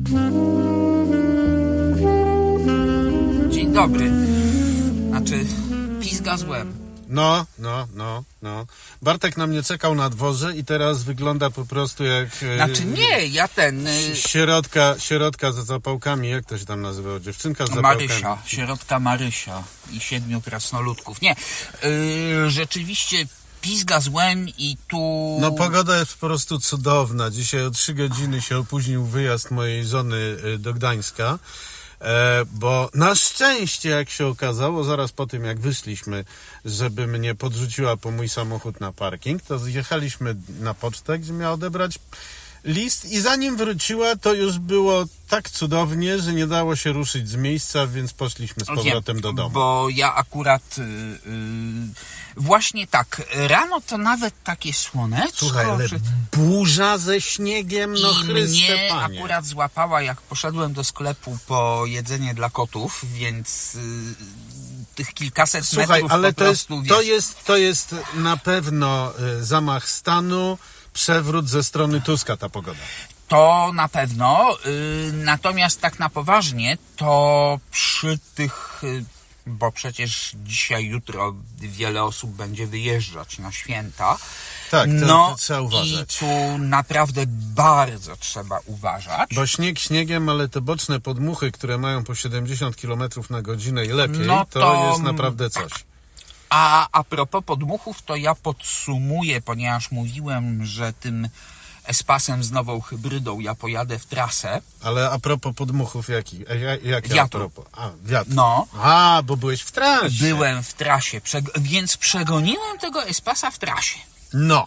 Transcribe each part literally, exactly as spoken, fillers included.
Dzień dobry. Znaczy, pizga złem. No, no, no, no. Bartek na mnie czekał na dworze i teraz wygląda po prostu jak... Znaczy nie, ja ten... Sierotka, sierotka za zapałkami, jak to się tam nazywało? Dziewczynka z zapałkami. Marysia, sierotka Marysia i siedmiu krasnoludków. Nie, yy, rzeczywiście pizga złem i tu... No pogoda jest po prostu cudowna. Dzisiaj o trzy godziny się opóźnił wyjazd mojej żony do Gdańska. E, bo na szczęście, jak się okazało, zaraz po tym jak wyszliśmy, żeby mnie podrzuciła po mój samochód na parking, to zjechaliśmy na pocztę, gdzie miała odebrać list i zanim wróciła, to już było tak cudownie, że nie dało się ruszyć z miejsca, więc poszliśmy z powrotem Wiem, do domu. Bo ja akurat yy, yy, właśnie tak, rano to nawet takie słoneczko. Słuchaj, ale że... burza ze śniegiem, no I Chryste mnie Panie. akurat złapała, jak poszedłem do sklepu po jedzenie dla kotów, więc yy, tych kilkaset Słuchaj, metrów ale po to jest, prostu, to wiesz, jest, to jest na pewno y, zamach stanu, przewrót ze strony Tuska ta pogoda. To na pewno, yy, natomiast tak na poważnie, to przy tych, yy, bo przecież dzisiaj, jutro wiele osób będzie wyjeżdżać na święta. Tak, to, no to trzeba uważać. I tu naprawdę bardzo trzeba uważać. Bo śnieg śniegiem, ale te boczne podmuchy, które mają po siedemdziesiąt kilometrów na godzinę i lepiej, No to, to jest naprawdę coś. A a propos podmuchów, to ja podsumuję, ponieważ mówiłem, że tym Espasem z nową hybrydą ja pojadę w trasę. Ale a propos podmuchów, jaki? Jaki Wiatru. a propos? A, wiatr. No. A, bo byłeś w trasie. Byłem w trasie, przeg- więc przegoniłem tego Espasa w trasie. No.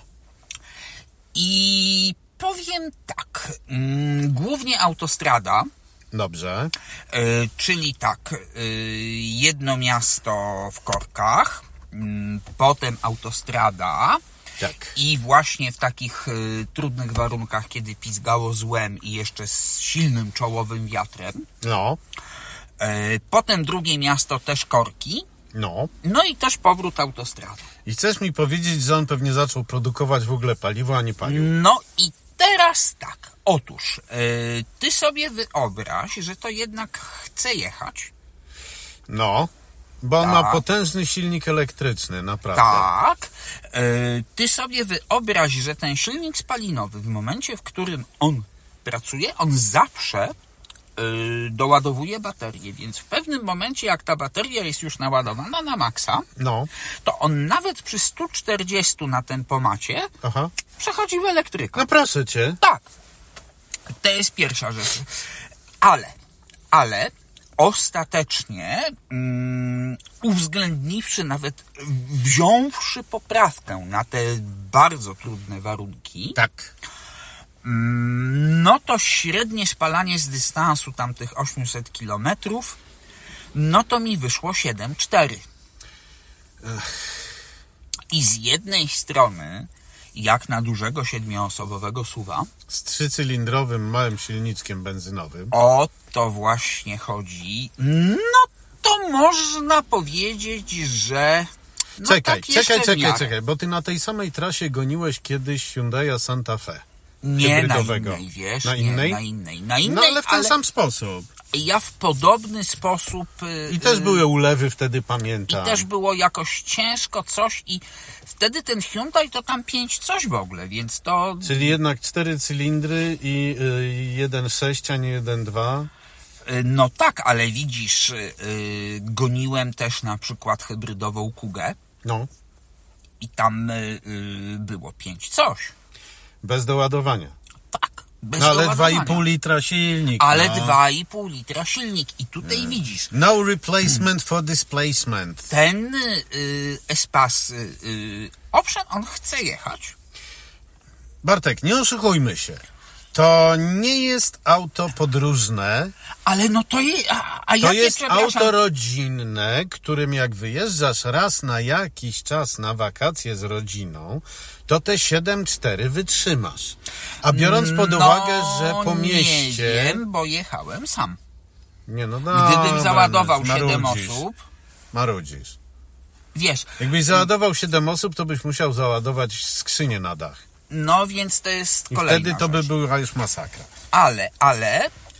I powiem tak, mm, głównie autostrada, Dobrze. y, czyli tak, y, jedno miasto w korkach, y, potem autostrada Tak. i właśnie w takich y, trudnych warunkach, kiedy pizgało złem i jeszcze z silnym czołowym wiatrem. No. Y, potem drugie miasto, też korki, No. no i też powrót autostradą. I chcesz mi powiedzieć, że on pewnie zaczął produkować w ogóle paliwo, a nie palił? No i teraz tak, otóż yy, ty sobie wyobraź, że to jednak chce jechać. No. Bo on Tak. ma potężny silnik elektryczny, naprawdę. Tak. Yy, ty sobie wyobraź, że ten silnik spalinowy w momencie, w którym on pracuje, on zawsze yy, doładowuje baterię, więc w pewnym momencie, jak ta bateria jest już naładowana na maksa, No. to on nawet przy stu czterdziestu na tempomacie Aha. przechodzi w elektrykę. No proszę cię. Tak. To jest pierwsza rzecz. Ale, ale ostatecznie mm, uwzględniwszy, nawet wziąwszy poprawkę na te bardzo trudne warunki, Tak. mm, no to średnie spalanie z dystansu tamtych osiemset kilometrów, no to mi wyszło siedem cztery. I z jednej strony, jak na dużego siedmioosobowego suwa, Z trzycylindrowym małym silniczkiem benzynowym. o to właśnie chodzi. No to można powiedzieć, że... No Czekaj, tak jeszcze czekaj, w czekaj, miarę. czekaj, bo ty na tej samej trasie goniłeś kiedyś Hyundai'a Santa Fe. Nie na hybrydowego. innej, wiesz? Na nie, innej? na innej. Na innej, No ale w ten ale sam sposób. ja w podobny sposób... y, I też y, były ulewy wtedy, I pamiętam. też było jakoś ciężko coś i wtedy ten Hyundai to tam pięć coś w ogóle, więc to... Czyli jednak cztery cylindry i y, jeden sześć, a nie jeden dwa. y, No tak, ale widzisz, y, goniłem też na przykład hybrydową Kugę No, i tam y, y, było pięć coś. bez doładowania. Tak, bez No ale doładowania. dwa i pół litra silnik. Ale no. dwa i pół litra silnik i tutaj widzisz, No replacement for displacement. ten y, Espas, y, y, owszem, on chce jechać. Bartek, nie oszukujmy się. To nie jest auto podróżne, Ale no to je, a, a to jakie, jest przepraszam, auto rodzinne, którym jak wyjeżdżasz raz na jakiś czas na wakacje z rodziną, to te siedem cztery wytrzymasz. A biorąc pod no, uwagę, że po mieście... nie wiem, bo jechałem sam. Nie, no Gdybym dobra, załadował no, siedem marudzisz, osób, Marudzisz. wiesz, Jakbyś załadował siedem osób, to byś musiał załadować skrzynię na dach. no więc to jest I kolejna wtedy to by rzecz. była już masakra. Ale, ale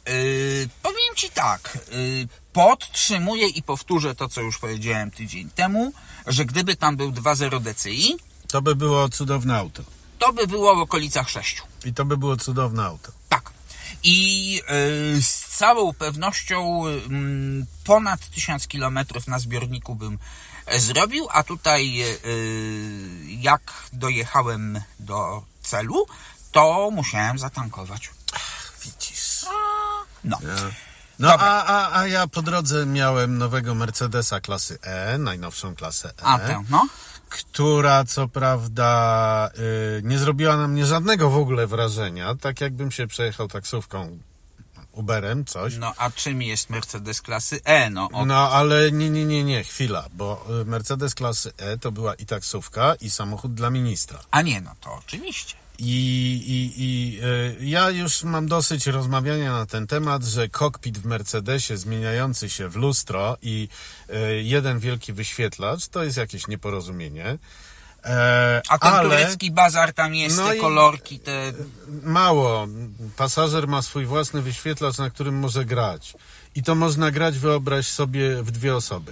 Yy, powiem Ci tak, yy, podtrzymuję i powtórzę to, co już powiedziałem tydzień temu, że gdyby tam był dwa zero D C I, To by było cudowne auto. to by było w okolicach sześciu. I to by było cudowne auto. Tak. I yy, z całą pewnością yy, ponad tysiąc kilometrów na zbiorniku bym zrobił, a tutaj yy, jak dojechałem do celu, to musiałem zatankować. Widzisz. No. Ja. No a, a, a ja po drodze miałem nowego Mercedesa klasy E, najnowszą klasę E. A tę, no. Która co prawda y, nie zrobiła na mnie żadnego w ogóle wrażenia, tak jakbym się przejechał taksówką, Uberem, coś. No a czym jest Mercedes klasy E? No, od... No ale nie, nie, nie, nie, chwila, bo Mercedes klasy E to była i taksówka, i samochód dla ministra. A nie, no to oczywiście. I, i, i y, ja już mam dosyć rozmawiania na ten temat, że kokpit w Mercedesie zmieniający się w lustro i y, jeden wielki wyświetlacz to jest jakieś nieporozumienie. E, A ten ale turecki bazar tam jest, no te i- kolorki, te... mało. Pasażer ma swój własny wyświetlacz, na którym może grać. I to można grać, wyobraź sobie, w dwie osoby.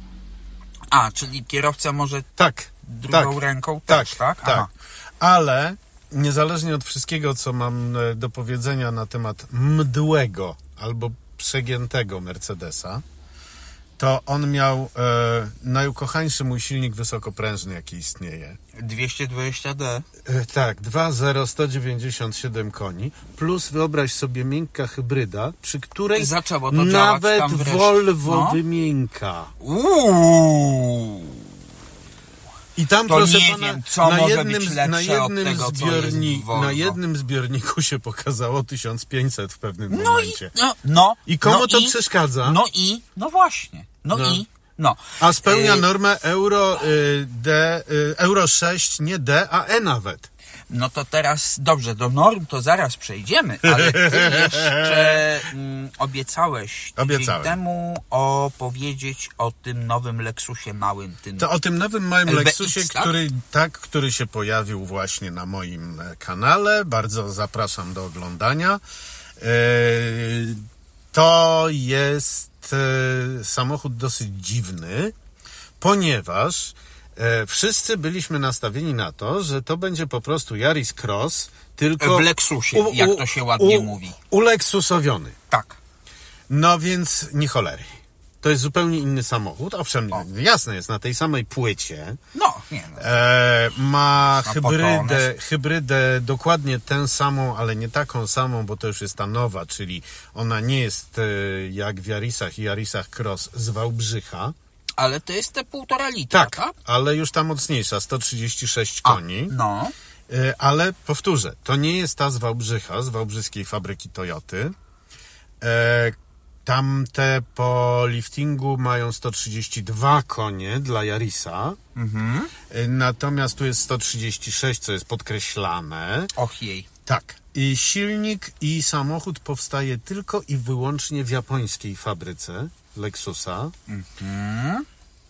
A, czyli kierowca może Tak, drugą tak, ręką tak, też, tak? tak. Aha. Ale niezależnie od wszystkiego, co mam e, do powiedzenia na temat mdłego albo przegiętego Mercedesa, to on miał e, najukochańszy mój silnik wysokoprężny, jaki istnieje. dwieście dwadzieścia D. E, tak, dwa zero sto dziewięćdziesiąt siedem koni, plus wyobraź sobie miękka hybryda, przy której Zaczęło to działać nawet tam wreszcie. Volvo No. wymięka. Uuu. I tam, To proszę nie pana, wiem, co na może jednym, być z- lepsze na jednym od tego, co zbiorni, jest w Volvo. na jednym zbiorniku się pokazało tysiąc pięćset w pewnym No i, momencie. no, no, I komu no to i, przeszkadza? No i, no właśnie, no, No. i, no. A spełnia Y, normę Euro y, D, y, Euro sześć, nie D, a E nawet. No to teraz, dobrze, do norm to zaraz przejdziemy, ale ty jeszcze mm, obiecałeś tydzień Obiecałem. temu opowiedzieć o tym nowym Lexusie małym, tym... To o tym nowym małym L B X, Lexusie, tak? który, tak, który się pojawił właśnie na moim e, kanale. Bardzo zapraszam do oglądania. E, To jest e, samochód dosyć dziwny, ponieważ e, wszyscy byliśmy nastawieni na to, że to będzie po prostu Yaris Cross, tylko W Lexusie, jak to się ładnie u, mówi. Uleksusowiony. Tak. No więc nie cholery. To jest zupełnie inny samochód. Owszem, O. jasne jest, na tej samej płycie. No, nie no. E, ma Na hybrydę, potonę. hybrydę dokładnie tę samą, ale nie taką samą, bo to już jest ta nowa, czyli ona nie jest e, jak w Yarisach i Yarisach Cross z Wałbrzycha. Ale to jest te półtora litra, Tak, tak? ale już ta mocniejsza, sto trzydzieści sześć A, koni. no. E, ale powtórzę, to nie jest ta z Wałbrzycha, z wałbrzyskiej fabryki Toyoty. E, Tamte po liftingu mają sto trzydzieści dwa konie dla Yarisa. Mhm. E, Natomiast tu jest sto trzydzieści sześć, co jest podkreślane. Och jej. Tak. I silnik i samochód powstaje tylko i wyłącznie w japońskiej fabryce Lexusa. Mhm.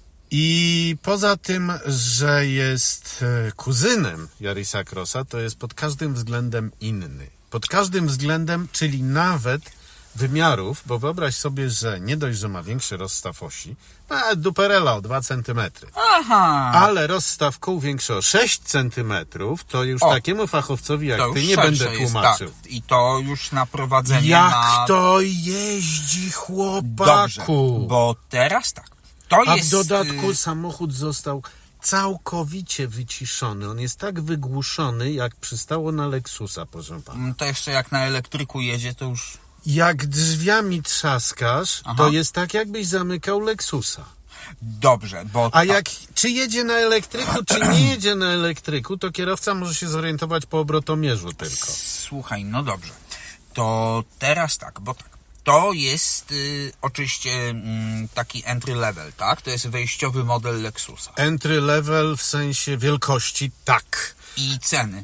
I poza tym, że jest e, kuzynem Yarisa Crossa, to jest pod każdym względem inny. Pod każdym względem, czyli nawet wymiarów, bo wyobraź sobie, że nie dość, że ma większy rozstaw osi, a duperela o dwa centymetry, Aha. ale rozstaw kół większy o sześć centymetrów, to już O, takiemu fachowcowi jak to ty już nie szersze będę jest, tłumaczył. tak. I to już na prowadzenie Jak na... to jeździ, chłopaku! Dobrze, bo teraz tak. To A jest... w dodatku y, samochód został całkowicie wyciszony. On jest tak wygłuszony, jak przystało na Lexusa, proszę pana. To jeszcze jak na elektryku jedzie, to już... Jak drzwiami trzaskasz, Aha. to jest tak, jakbyś zamykał Lexusa. Dobrze, bo... A tak. jak, czy jedzie na elektryku, czy nie jedzie na elektryku, to kierowca może się zorientować po obrotomierzu tylko. Słuchaj, no dobrze. To teraz tak, bo tak. To jest y, oczywiście mm, taki entry level, tak? To jest wejściowy model Lexusa. Entry level w sensie wielkości, tak. I ceny.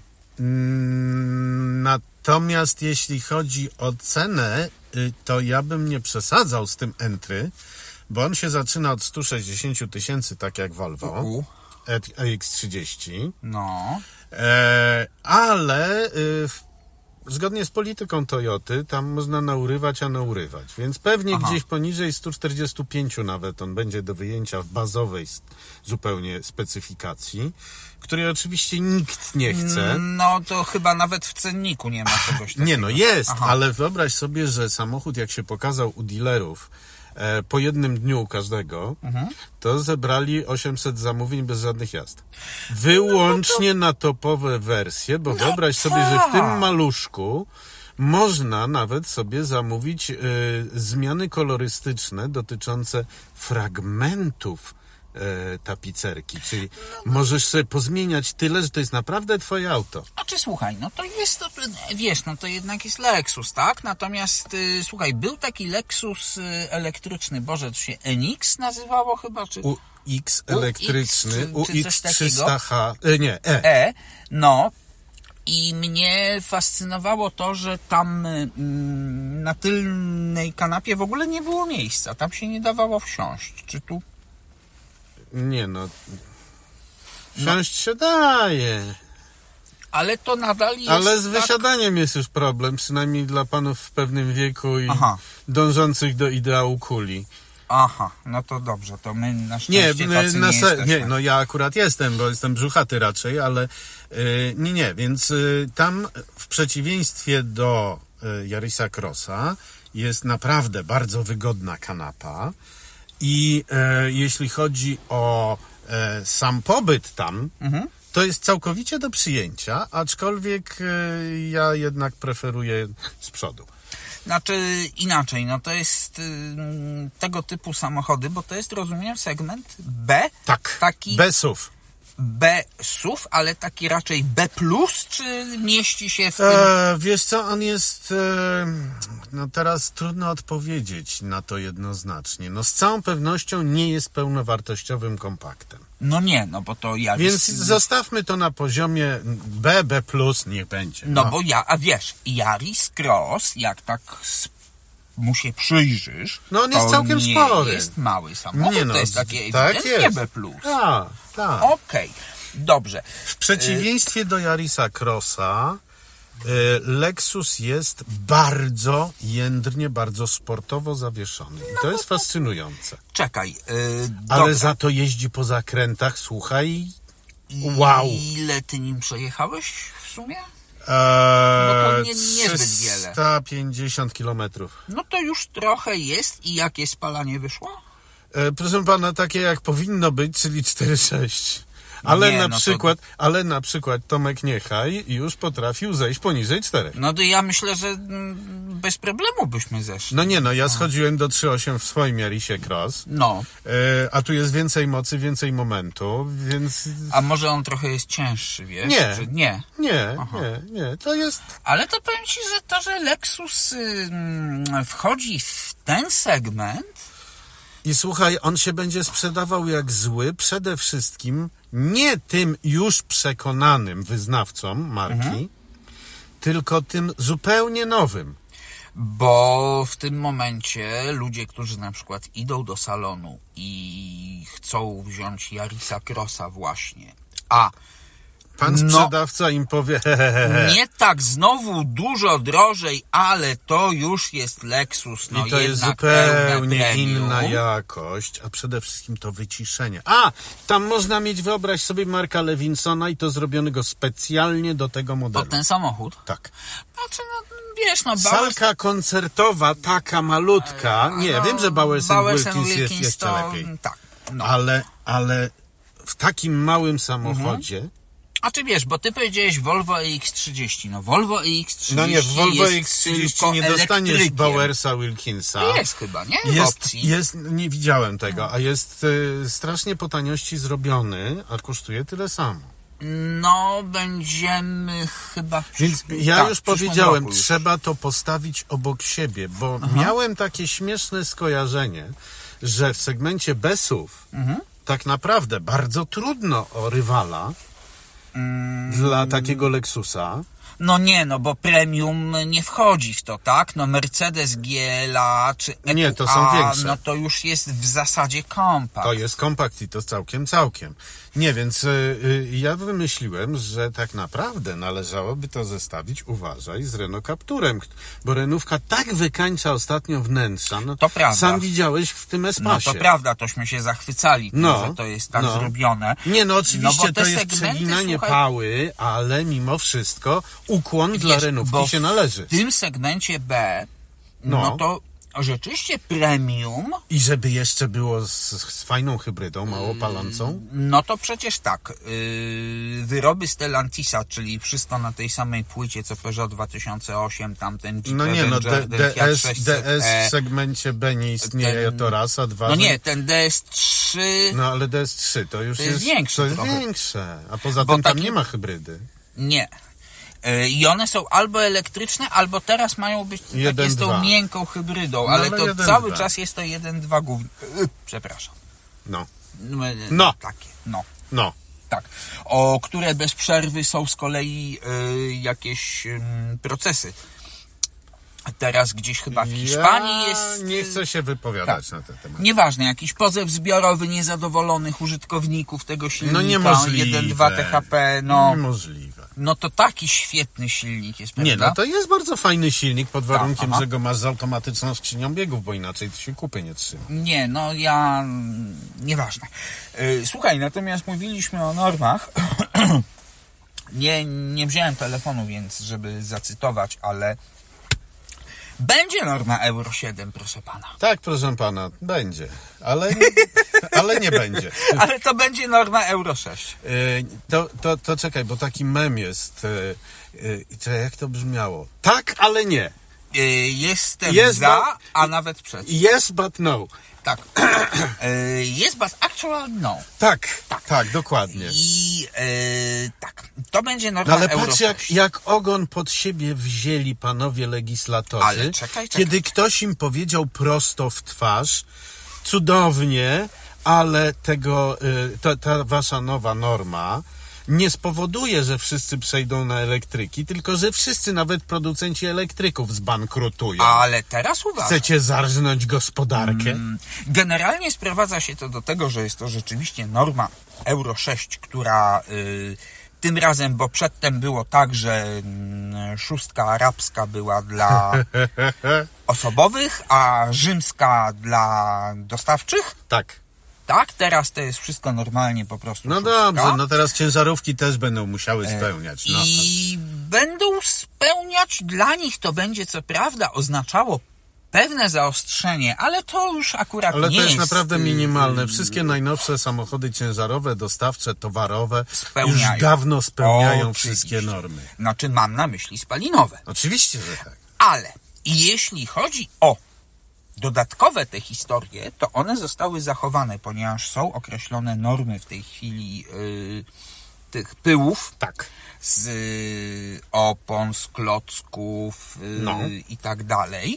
Mm, Natomiast jeśli chodzi o cenę, y, to ja bym nie przesadzał z tym entry, bo on się zaczyna od sto sześćdziesiąt tysięcy, tak jak Volvo, U, E X trzydzieści, no. e, ale y, zgodnie z polityką Toyoty, tam można naurywać, a naurywać. Więc pewnie Aha. gdzieś poniżej sto czterdzieści pięć nawet on będzie do wyjęcia w bazowej zupełnie specyfikacji, której oczywiście nikt nie chce. No to chyba nawet w cenniku nie ma czegoś takiego. Nie, no jest, Aha. ale wyobraź sobie, że samochód jak się pokazał u dealerów e, po jednym dniu u każdego, mhm. to zebrali osiemset zamówień bez żadnych jazd. Wyłącznie no, no to... na topowe wersje, bo no wyobraź sobie, że w tym maluszku można nawet sobie zamówić e, zmiany kolorystyczne dotyczące fragmentów e, tapicerki, czyli no, możesz sobie pozmieniać tyle, że to jest naprawdę twoje auto. A czy słuchaj, no to jest to, wiesz, no to jednak jest Lexus, tak? Natomiast y, słuchaj, był taki Lexus y, elektryczny, Boże, to się N X nazywało chyba, czy... U X elektryczny, U X trzysta H, e, nie, E. E, no. I mnie fascynowało to, że tam mm, na tylnej kanapie w ogóle nie było miejsca. Tam się nie dawało wsiąść. Czy tu? Nie no. Wsiąść no. się daje. Ale to nadal jest... Ale z tak... wysiadaniem jest już problem, przynajmniej dla panów w pewnym wieku i Aha. dążących do ideału kuli. Aha, no to dobrze, to my na szczęście nie, tacy na nie se- jesteśmy. Nie, no ja akurat jestem, bo jestem brzuchaty raczej, ale yy, nie, nie, więc yy, tam w przeciwieństwie do yy, Yarisa Crossa jest naprawdę bardzo wygodna kanapa i yy, jeśli chodzi o yy, sam pobyt tam, mhm. to jest całkowicie do przyjęcia, aczkolwiek yy, ja jednak preferuję z przodu. Znaczy inaczej, no to jest y, tego typu samochody, bo to jest, rozumiem, segment B. Tak, taki B S U V. B S U V, ale taki raczej B plus, czy mieści się w tym... E, wiesz co, on jest... E, no teraz trudno odpowiedzieć na to jednoznacznie. No z całą pewnością nie jest pełnowartościowym kompaktem. No nie, no bo to ja... Więc zostawmy to na poziomie B, B plus, niech będzie. No, no bo ja, a wiesz, Yaris Cross, jak tak mu się przyjrzysz, no on jest to całkiem nie spory. jest mały samochód, nie no, to jest takie tak ewidentnie jest. B plus. Tak, tak. Okej, okay. Dobrze. W przeciwieństwie do Yarisa Crossa, Lexus jest bardzo jędrnie, bardzo sportowo zawieszony. I to no, jest fascynujące. Czekaj. Yy, Ale dobra. za to jeździ po zakrętach, słuchaj, wow. Ile ty nim przejechałeś w sumie? Eee, no to nie, niezbyt wiele. trzysta pięćdziesiąt kilometrów. No to już trochę jest. I jakie spalanie wyszło? Eee, proszę pana, takie jak powinno być, czyli cztery sześć. Ale nie, na no przykład, to... ale na przykład Tomek Niechaj już potrafił zejść poniżej czterech. No to ja myślę, że bez problemu byśmy zeszli. No nie, no ja schodziłem do trzy osiem w swoim Yarisie Cross. No. E, a tu jest więcej mocy, więcej momentu, więc... A może on trochę jest cięższy, wiesz? Nie. Czy nie. Nie, Aha. nie, nie, to jest... Ale to powiem ci, że to, że Lexus y, wchodzi w ten segment... I słuchaj, on się będzie sprzedawał jak zły, przede wszystkim nie tym już przekonanym wyznawcom marki, mhm. tylko tym zupełnie nowym. Bo w tym momencie ludzie, którzy na przykład idą do salonu i chcą wziąć Yarisa Crossa właśnie, a pan sprzedawca no, im powie he, he, he. nie tak, znowu dużo drożej, ale to już jest Lexus. No i to jest zupełnie inna jakość, a przede wszystkim to wyciszenie. A, tam można mieć, wyobraź sobie, Marka Lewinsona i to zrobionego specjalnie do tego modelu. Pod ten samochód? Tak. Znaczy, no wiesz, no... Bauers... Salka koncertowa, taka malutka. Nie, no, wiem, że Bowers and Wilkins, Wilkins jest jeszcze to... lepiej. Tak, no. Ale, ale w takim małym samochodzie... Mhm. A czy wiesz, bo ty powiedziałeś Volvo E X trzydzieści. No Volvo E X trzydzieści No nie, w Volvo E X trzydzieści nie dostaniesz elektrykiem. Bowersa Wilkinsa. Jest chyba, nie? Jest, jest, nie widziałem tego, a jest y, strasznie po taniości zrobiony, a kosztuje tyle samo. No, będziemy chyba... Więc ja tak, już powiedziałem, już. Trzeba to postawić obok siebie, bo Aha. miałem takie śmieszne skojarzenie, że w segmencie B S U V mhm. tak naprawdę bardzo trudno o rywala, dla takiego Lexusa. No nie, no bo premium nie wchodzi w to, tak? No Mercedes G L A czy E Q A, Nie, to są większe. No to już jest w zasadzie kompakt. To jest kompakt i to całkiem, całkiem. Nie, więc y, y, ja wymyśliłem, że tak naprawdę należałoby to zestawić, uważaj, z Renault Capturem, bo Renówka tak wykańcza ostatnio wnętrza. No, to prawda. Sam widziałeś w tym Espacie. No to prawda, tośmy się zachwycali tym, no, że to jest tak no. zrobione. Nie, no oczywiście no to jest przeginanie słuchaj, pały, ale mimo wszystko ukłon wiesz, dla Renówki się należy. W tym segmencie B, no, no to rzeczywiście premium. I żeby jeszcze było z, z fajną hybrydą, mało palącą? No to przecież tak. Yy, wyroby Stellantisa, czyli wszystko na tej samej płycie co Peugeot dwa tysiące osiem, tamten Jeep No nie, no Avenger, D, ten Fiat DS, sześćset D S E, w segmencie B nie istnieje, ten, to raz, a dwa... No nie, ten D S trzy... No ale D S trzy to już to jest, jest większe. To jest trochę. większe. A poza Bo tym tam taki... nie ma hybrydy. Nie. I one są albo elektryczne, albo teraz mają być jeden, takie z tą dwa. miękką hybrydą, No, ale ale to jeden, cały dwa. czas jest to jeden dwa głównie. Przepraszam. No. No. Takie, no. No. Tak. O które bez przerwy są z kolei y, jakieś y, procesy. Teraz gdzieś chyba w Hiszpanii ja jest... nie chcę się wypowiadać tak. na ten temat. Nieważne, jakiś pozew zbiorowy niezadowolonych użytkowników tego silnika. No niemożliwe. jeden dwa T H P, no... Niemożliwe. No to taki świetny silnik jest, prawda? Nie, no to jest bardzo fajny silnik pod warunkiem, tak, że go masz z automatyczną skrzynią biegów, bo inaczej to się kupy nie trzyma. Nie, no ja... Nieważne. Yy, słuchaj, natomiast mówiliśmy o normach. nie, nie wziąłem telefonu, więc żeby zacytować, ale... Będzie norma Euro siedem, proszę pana. Tak, proszę pana, będzie, ale, ale nie będzie. Ale to będzie norma Euro sześć. Yy, to, to, to czekaj, bo taki mem jest. Yy, yy, czekaj, jak to brzmiało? Tak, ale nie. Yy, jestem Jest za, ba- a nawet przeciw. Yes, but no. Tak. yy, jest, but actual no. Tak, tak, tak, dokładnie. I yy, tak, to będzie norma No ale Euro patrz, sześć. jak, jak ogon pod siebie wzięli panowie legislatorzy, Ale czekaj, czekaj. kiedy ktoś im powiedział prosto w twarz, cudownie, ale tego, y, ta, ta wasza nowa norma nie spowoduje, że wszyscy przejdą na elektryki, tylko że wszyscy, nawet producenci elektryków, zbankrutują. Ale teraz uważaj. Chcecie zarżnąć gospodarkę? Generalnie sprowadza się to do tego, że jest to rzeczywiście norma Euro sześć, która y, tym razem, bo przedtem było tak, że y, szóstka arabska była dla osobowych, a rzymska dla dostawczych. Tak. Tak, teraz to jest wszystko normalnie po prostu No szóstka. dobrze, no teraz ciężarówki też będą musiały spełniać. No. I będą spełniać, dla nich to będzie co prawda oznaczało pewne zaostrzenie, ale to już akurat Ale nie to jest jest naprawdę minimalne. Wszystkie najnowsze samochody ciężarowe, dostawcze, towarowe Spełniają. już dawno spełniają Oczywiście. wszystkie normy. Znaczy mam na myśli spalinowe. Oczywiście, że tak. Ale jeśli chodzi o dodatkowe te historie, to one zostały zachowane, ponieważ są określone normy w tej chwili yy, tych pyłów. Tak. Z y, opon, z klocków y, No. i tak dalej.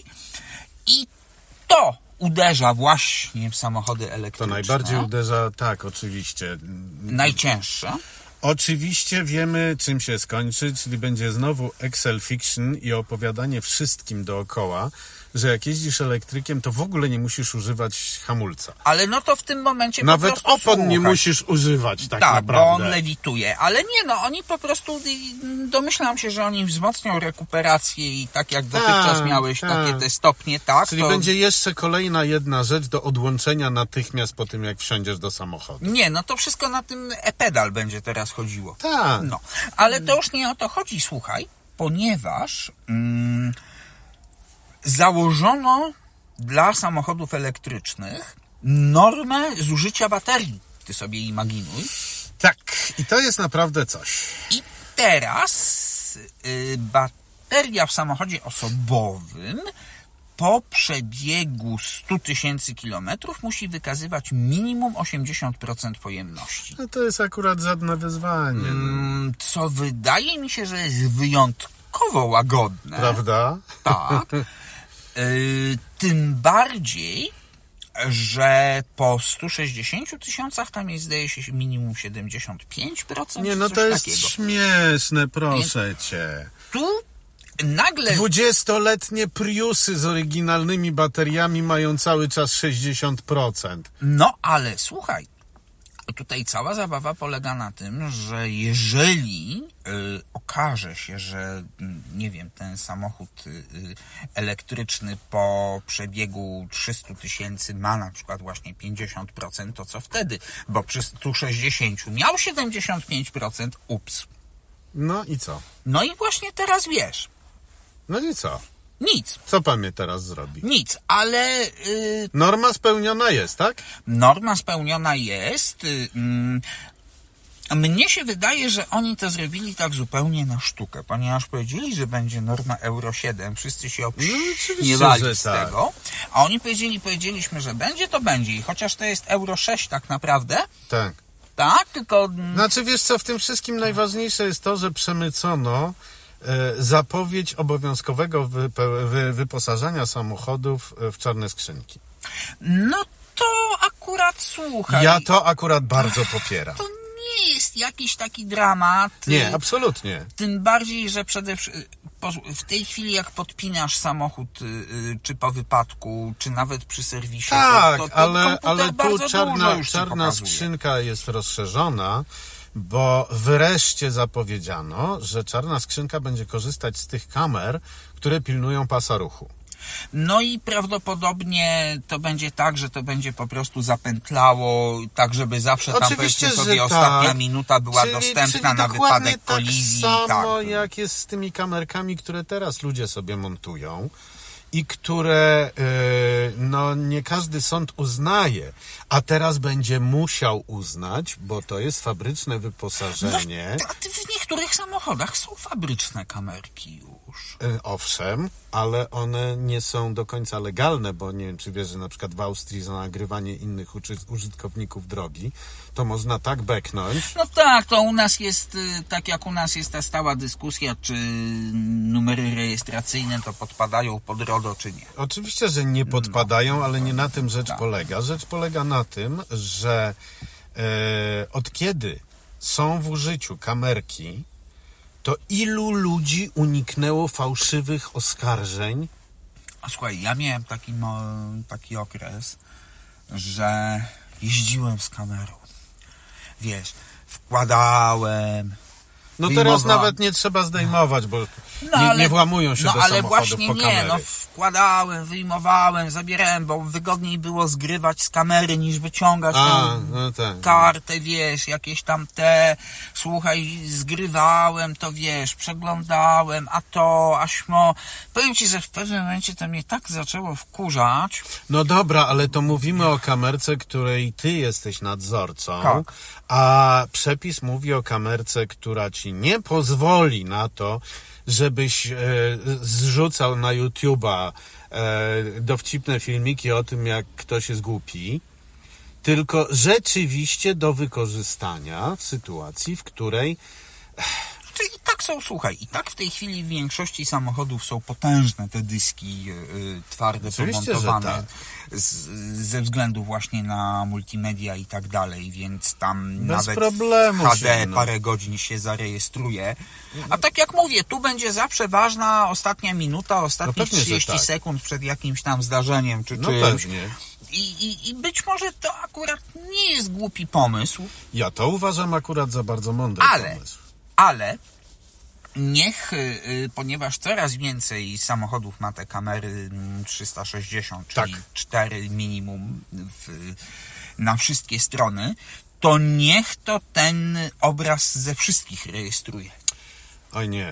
I to uderza właśnie w samochody elektryczne. To najbardziej uderza, tak, oczywiście. Najcięższe. Oczywiście wiemy, czym się skończy, czyli będzie znowu Excel Fiction i opowiadanie wszystkim dookoła, że jak jeździsz elektrykiem, to w ogóle nie musisz używać hamulca. Ale no to w tym momencie Nawet po prostu opon nie słuchaj. musisz używać, tak, Tak, naprawdę. bo on lewituje. Ale nie, no oni po prostu, domyślam się, że oni wzmocnią rekuperację i tak jak dotychczas Tak, miałeś tak. takie te stopnie, tak? Czyli to... będzie jeszcze kolejna jedna rzecz do odłączenia natychmiast po tym, jak wsiądziesz do samochodu. Nie, no to wszystko na tym e-pedal będzie teraz chodziło. Tak. No, ale to już nie o to chodzi, słuchaj, ponieważ mm, założono dla samochodów elektrycznych normę zużycia baterii. Ty sobie imaginuj. Tak. I to jest naprawdę coś. I teraz y, bateria w samochodzie osobowym po przebiegu stu tysięcy kilometrów musi wykazywać minimum osiemdziesiąt procent pojemności. No to jest akurat żadne wyzwanie. no. Mm, co wydaje mi się, że jest wyjątkowo łagodne. Prawda? Tak. Y, tym bardziej, że po stu sześćdziesięciu tysiącach tam jest, zdaje się, minimum siedemdziesiąt pięć procent. Nie, no coś to jest takiego. śmieszne, proszę cię. tu nagle... Dwudziestoletnie Priusy z oryginalnymi bateriami mają cały czas sześćdziesiąt procent. No, ale słuchaj, tutaj cała zabawa polega na tym, że jeżeli y, okaże się, że nie wiem, ten samochód y, elektryczny po przebiegu trzystu tysięcy ma na przykład właśnie pięćdziesiąt procent, to co wtedy? Bo przy stu sześćdziesięciu miał siedemdziesiąt pięć procent, ups. No i co? No i właśnie teraz wiesz. No i co? Nic. Co pan mnie teraz zrobi? Nic, ale... Yy, Norma spełniona jest, tak? norma spełniona jest. Yy, mnie się wydaje, że oni to zrobili tak zupełnie na sztukę, ponieważ powiedzieli, że będzie norma Euro siedem. Wszyscy się obśmiewali no, z tak. tego. A oni powiedzieli, powiedzieliśmy, że będzie, to będzie. I chociaż to jest Euro sześć tak naprawdę, Tak. tak, tylko... Znaczy, wiesz co, w tym wszystkim najważniejsze jest to, że przemycono e, zapowiedź obowiązkowego wype- wy- wyposażenia samochodów w czarne skrzynki. No to akurat słuchaj. Ja to akurat bardzo popieram. To nie jest jakiś taki dramat. Nie, absolutnie. Tym bardziej, że przede wszystkim w tej chwili jak podpinasz samochód, czy po wypadku, czy nawet przy serwisie, Tak, to, to, to ale, ale bardzo tu czarna, dużo już ci czarna pokazuje. skrzynka jest rozszerzona, bo wreszcie zapowiedziano, że czarna skrzynka będzie korzystać z tych kamer, które pilnują pasa ruchu. No i prawdopodobnie to będzie tak, że to będzie po prostu zapętlało, tak żeby zawsze tam Oczywiście, powiedzmy sobie że ostatnia tak. minuta była czyli, dostępna czyli na dokładnie wypadek kolizji. Tak samo tak. jak jest z tymi kamerkami, które teraz ludzie sobie montują i które yy, no nie każdy sąd uznaje, a teraz będzie musiał uznać, bo to jest fabryczne wyposażenie. No, a w niektórych samochodach są fabryczne kamerki już. Yy, owszem, ale one nie są do końca legalne, bo nie wiem, czy wiesz, że na przykład w Austrii za nagrywanie innych uczy- użytkowników drogi to można tak beknąć. No tak, to u nas jest, y, tak jak u nas jest ta stała dyskusja, czy numery rejestracyjne to podpadają pod RODO, czy nie. Oczywiście, że nie podpadają, ale nie na tym rzecz tak. polega. Rzecz polega na tym, że e, od kiedy są w użyciu kamerki, to ilu ludzi uniknęło fałszywych oskarżeń? A słuchaj, ja miałem taki, mo, taki okres, że jeździłem z kamerą. Wiesz, wkładałem... No wyjmowałem. teraz nawet nie trzeba zdejmować, bo No, nie, ale, nie włamują się no, do ale samochodów właśnie po nie, kamery. no wkładałem, wyjmowałem, zabierałem, bo wygodniej było zgrywać z kamery niż wyciągać A, tę no tak. kartę, wiesz, jakieś tam te, słuchaj, zgrywałem to, wiesz, przeglądałem, a to, a śmo. Powiem ci, że w pewnym momencie to mnie tak zaczęło wkurzać. No dobra, ale to mówimy o kamerce, której ty jesteś nadzorcą, Tak. a przepis mówi o kamerce, która ci nie pozwoli na to, żebyś e, zrzucał na YouTube'a e, dowcipne filmiki o tym, jak ktoś jest głupi, tylko rzeczywiście do wykorzystania w sytuacji, w której... Czyli i tak są, słuchaj, i tak w tej chwili w większości samochodów są potężne te dyski yy, twarde, Oczywiście, pomontowane że tak. z, ze względu właśnie na multimedia i tak dalej, więc tam Bez nawet problemu w H D się, no. parę godzin się zarejestruje. A tak jak mówię, tu będzie zawsze ważna ostatnia minuta, ostatnie No pewnie, że trzydzieści tak. sekund przed jakimś tam zdarzeniem czy No czymś. pewnie. I, i, I być może to akurat nie jest głupi pomysł, Ja to uważam akurat za bardzo mądry Ale- pomysł. ale niech, y, ponieważ coraz więcej samochodów ma te kamery mm, trzysta sześćdziesiąt, czyli Tak. cztery minimum w, na wszystkie strony, to niech to ten obraz ze wszystkich rejestruje. Oj nie.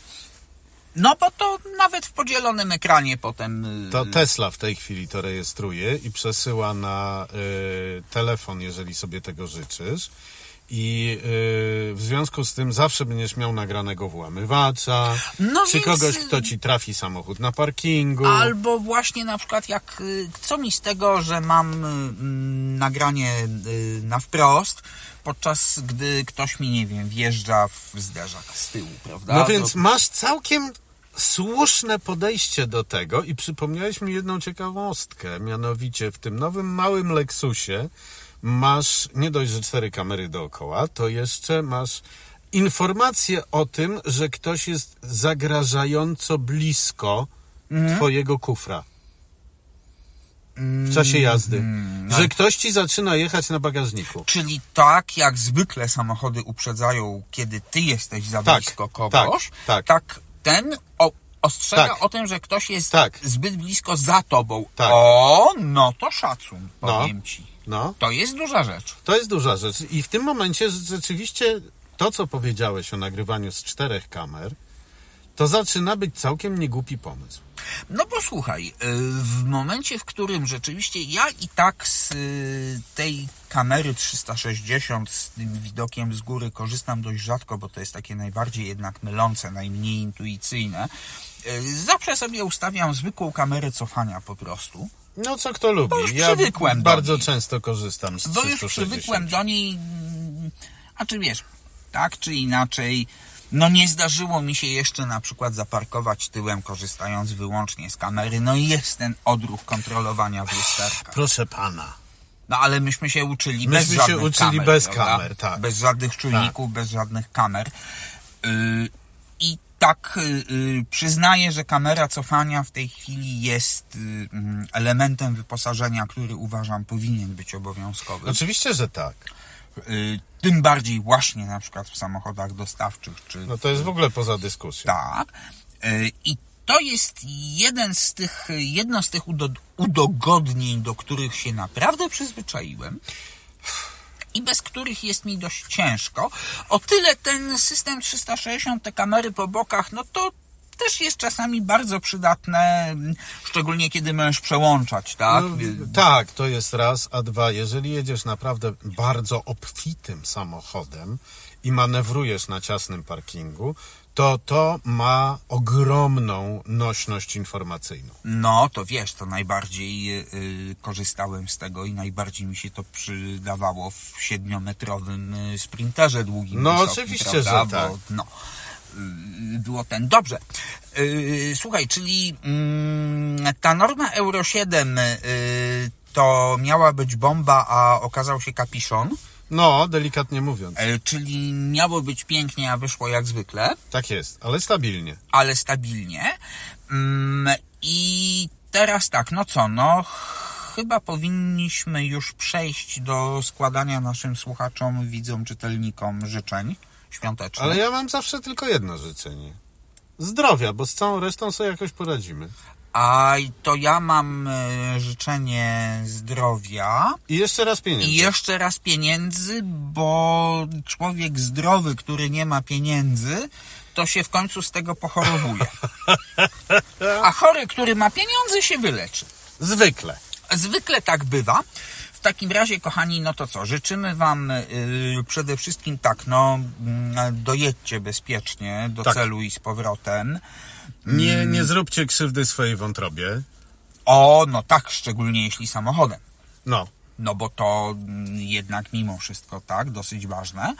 No bo to nawet w podzielonym ekranie potem... y, To Tesla w tej chwili to rejestruje i przesyła na y, telefon, jeżeli sobie tego życzysz. I y, w związku z tym zawsze będziesz miał nagranego włamywacza, No czy więc- kogoś, kto ci trafi samochód na parkingu. Albo właśnie na przykład jak, y, co mi z tego, że mam y, mm, nagranie y, na wprost, podczas gdy ktoś mi, nie wiem, wjeżdża w zderzak z tyłu, prawda? No więc To- masz całkiem słuszne podejście do tego i przypomniałeś mi jedną ciekawostkę, mianowicie w tym nowym małym Lexusie masz nie dość, że cztery kamery dookoła, to jeszcze masz informacje o tym, że ktoś jest zagrażająco blisko Mhm. twojego kufra w czasie jazdy. Mm, Że ktoś ci zaczyna jechać na bagażniku. Czyli tak, jak zwykle samochody uprzedzają, kiedy ty jesteś za Tak, blisko kogoś, tak, tak. ten o, ostrzega Tak. o tym, że ktoś jest Tak. zbyt blisko za tobą. Tak. O, no to szacun, No. powiem ci. No, To jest duża rzecz. to jest duża rzecz. I w tym momencie rzeczywiście to, co powiedziałeś o nagrywaniu z czterech kamer, to zaczyna być całkiem niegłupi pomysł. No bo słuchaj, y, w momencie, w którym rzeczywiście ja i tak z y, tej kamery trzysta sześćdziesiąt z tym widokiem z góry korzystam dość rzadko, bo to jest takie najbardziej jednak mylące, najmniej intuicyjne. Y, Zawsze sobie ustawiam zwykłą kamerę cofania po prostu. No co kto lubi. Bo już Ja przywykłem do bardzo niej. często korzystam z Bo już trzysta sześćdziesiąt. przywykłem do niej, mm, a czy wiesz, tak czy inaczej, no nie zdarzyło mi się jeszcze na przykład zaparkować tyłem, korzystając wyłącznie z kamery. No i jest ten odruch kontrolowania w lusterkach. Proszę pana. No ale myśmy się uczyli Myśmy bez się żadnych uczyli kamer, bez prawda? kamer, tak. Bez żadnych czujników, bez żadnych kamer. Yy, I tak yy, przyznaję, że kamera cofania w tej chwili jest yy, elementem wyposażenia, który uważam powinien być obowiązkowy. Oczywiście, że tak. Yy, tym bardziej właśnie na przykład w samochodach dostawczych. Czy No to jest w ogóle poza dyskusją. tak. Yy, I to jest jeden z tych, jedno z tych udo, udogodnień, do których się naprawdę przyzwyczaiłem i bez których jest mi dość ciężko. O tyle ten system trzysta sześćdziesiąt, te kamery po bokach, no to też jest czasami bardzo przydatne, szczególnie kiedy możesz przełączać, tak? No, tak, to jest raz, a dwa, jeżeli jedziesz naprawdę bardzo obfitym samochodem i manewrujesz na ciasnym parkingu, to to ma ogromną nośność informacyjną. No, to wiesz, to najbardziej yy, korzystałem z tego i najbardziej mi się to przydawało w siedmiometrowym yy, sprinterze długim. No, wysokim, oczywiście, prawda? że tak. Bo, no, yy, było ten. Dobrze. Yy, słuchaj, czyli yy, ta norma Euro siedem yy, to miała być bomba, a okazał się kapiszon. No, delikatnie mówiąc. Yy, czyli miało być pięknie, a wyszło jak zwykle. Tak jest, ale stabilnie. Ale stabilnie. Mm, I teraz tak, no co, no chyba powinniśmy już przejść do składania naszym słuchaczom, widzom, czytelnikom życzeń świątecznych. Ale ja mam zawsze tylko jedno życzenie. Zdrowia, bo z całą resztą sobie jakoś poradzimy. A to ja mam e, życzenie zdrowia I jeszcze raz pieniędzy. i jeszcze raz pieniędzy, bo człowiek zdrowy, który nie ma pieniędzy, to się w końcu z tego pochorowuje. A chory, który ma pieniądze, się wyleczy. Zwykle. Zwykle tak bywa. W takim razie, kochani, no to co? Życzymy wam yy, przede wszystkim tak, no yy, dojedźcie bezpiecznie do Tak. celu i z powrotem. Nie, nie zróbcie krzywdy swojej wątrobie. O, no tak, szczególnie jeśli samochodem. No. No bo to mm, jednak mimo wszystko tak, dosyć ważne.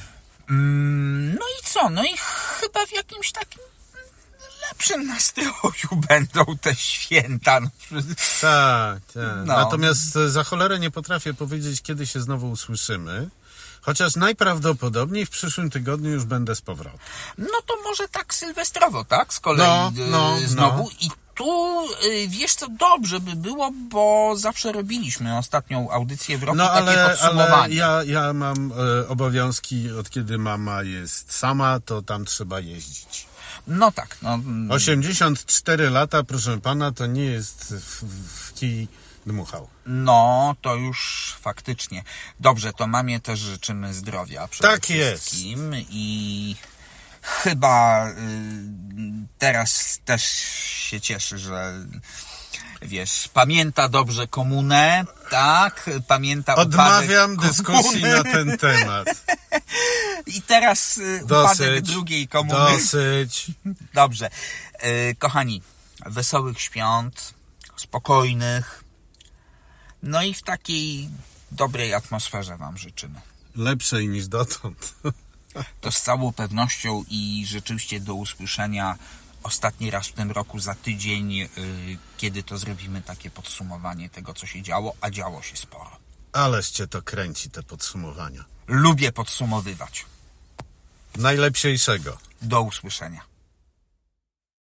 Mm, no i co? No i chyba w jakimś takim lepszym nastroju będą te święta. No, Tak, tak. No. Natomiast za cholerę nie potrafię powiedzieć, kiedy się znowu usłyszymy. Chociaż najprawdopodobniej w przyszłym tygodniu już będę z powrotem. No to może tak sylwestrowo, tak? Z kolei No, y, no, znowu. no. I tu, y, wiesz co, dobrze by było, bo zawsze robiliśmy ostatnią audycję w roku, No takie ale, podsumowanie. ale ja, ja mam e, obowiązki, od kiedy mama jest sama, to tam trzeba jeździć. No tak, no. mm, osiemdziesiąt cztery lata, proszę pana, to nie jest w, w kij dmuchał. No, to już faktycznie. Dobrze, to mamie też życzymy zdrowia przede Tak jest. wszystkim. I chyba y, teraz też się cieszy, że wiesz, pamięta dobrze komunę, tak? Pamięta Odmawiam upadek dyskusji komuny. na ten temat. I teraz y, upadek Dosyć, drugiej komuny. dosyć. Dobrze. Y, kochani, wesołych świąt, spokojnych. No i w takiej dobrej atmosferze wam życzymy. Lepszej niż dotąd. To z całą pewnością i rzeczywiście do usłyszenia ostatni raz w tym roku za tydzień, yy, kiedy to zrobimy takie podsumowanie tego, co się działo, a działo się sporo. Ależ cię to kręci, te podsumowania. Lubię podsumowywać. najlepszego. Do usłyszenia.